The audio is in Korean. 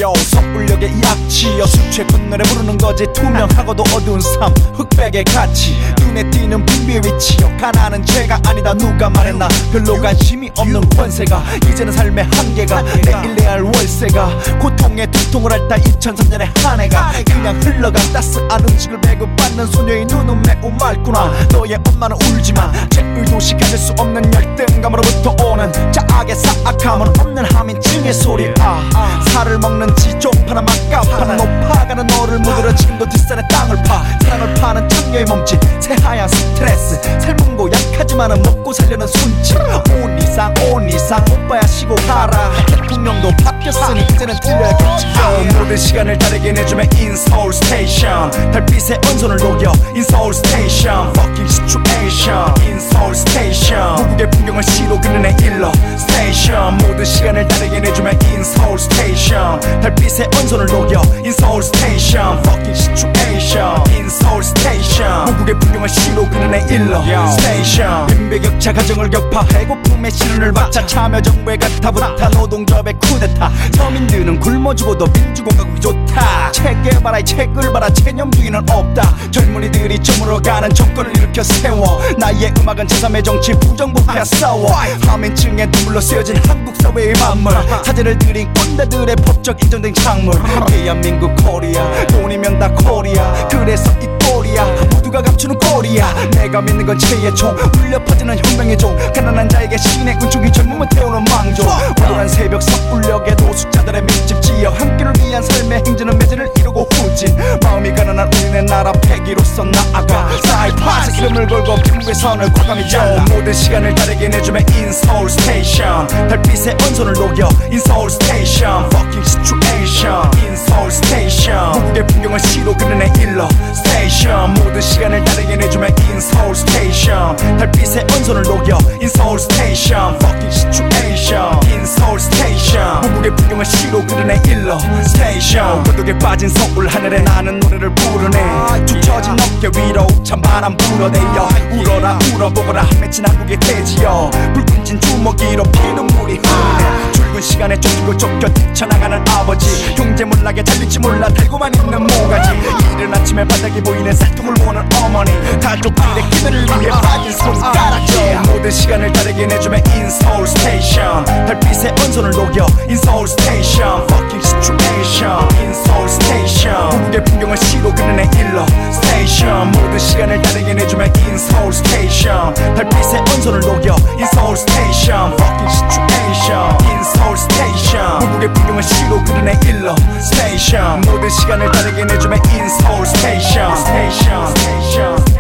yo 서울역의 이 악취여 술 취해 노래 부르는 거지 투명하고도 어두운 삶 흑백의 가치 눈에 띄는 빈비 위치여 가난은 죄가 아니다 누가 말했나 별로 관심이 없는 권세가 이제는 삶의 한계가 내일 내야 할 월세가 고통에 두통을 앓다 2003년의 한 해가 그냥 흘러간 따스한 음식을 배급받는 소녀의 눈은 매우 맑구나 너의 엄마는 울지만 죄의도시 가질 수 없는 열등감으로부터 오는 자악의 사악함은 없는 하민증의 소리 살을 먹는 지존파나 막가파나 높아가는 너를 묻으러 지금도 뒷산에 땅을 파 사랑을 파는 창녀의 몸짓 새하얀 스트레스 삶은 고약하지만은 먹고 살려는 손짓 온 이상 오빠야 쉬고 가라 대통령도 바뀌었으니 이제는 들려야겠지 모든 시간을 다르게 내주면 In Seoul Station 달빛에 온손을 녹여 In Seoul Station Fucking situation In Seoul Station 무국의 풍경을 시로 그려내 일러 Station 모든 시간을 다르게 내주면 In Seoul Station 달빛에 온손을 녹여 In Seoul Station Fucking situation In Seoul Station 무국의 풍경을 시로 그려내 일러 Station 빈배격차 가정을 격파 배고픔의 시련을 받자 참여정부의 가타부타 노동조합의 쿠데타 서민들은 굶어 죽어도 민주공화국이 좋다 책 개발하이 책을 봐라 체념주의는 없다 젊은이들이 저물어가는 정권을 일으켜 세워 나의 음악은 제3의 정치 부정부패와 싸워 하민층의 눈물로 쓰여진 한국 사회의 만물 사제를 들인 꼰대들의 법적 인정된 작물 대한민국 코리아 돈이면 다 코리아 그래서 이 꼴이야 모두가 감추는 꼴이야 내가 믿는 건 체의 총 울려 퍼지는 혁명의 종 가난한 자에게 신의 은총이 젊음을 태우는 망조 오늘한 새벽 서울역에 노숙자들의 밀집 지어 함께를 위한 삶의 행진은 매진을 이루고 후진 마음이 가난한 우리네 나라 패기로서 나아가 사이파스 이름을 걸고 빈부의 선을 과감히 잘라 모든 시간을 다르게 내주면 In Seoul Station 달빛에 온손을 녹여 In Seoul Station Fucking situation In Seoul Station 무국의 풍경을 시로 그려내 일러 Station 모든 시간을 다르게 내주면 In Seoul Station 달빛에 온손을 녹여 In Seoul Station Fucking situation In Seoul Station 무국의 풍경을 시로 그려내 일러 Station 고독에 빠진 서울 하늘에 나는 노래를 부르네 축 처진 어깨 위로 찬바람 불어대여 울어라 울어보거라 맺힌 한국의 대지여 불끈진 주먹이로 피눈물이 흐르네 출근 시간에 쫓기고 쫓겨 뛰쳐나가는 아버지 형제 몰락에 잘릴지 몰라 달고만 있는 모가지 이른 아침에 바닥이 보이는 쌀통을 모으는 어머니 가족들의 기대를 위해 빠진 손가락질 모든 시간을 다르게 내주면 In Seoul Station 달빛에 온손을 녹여 In Seoul Station Fucking situation In Seoul Station 무국의 풍경을 시로 그려내 일러 Station 모든 시간을 다르게 내주면 In Seoul Station 달빛에 온손을 녹여 In Seoul Station Fucking situation In Seoul Station 무국의 풍경을 시로 그려내 일러 Station 모든 시간을 다르게 내주면 In Seoul Station Station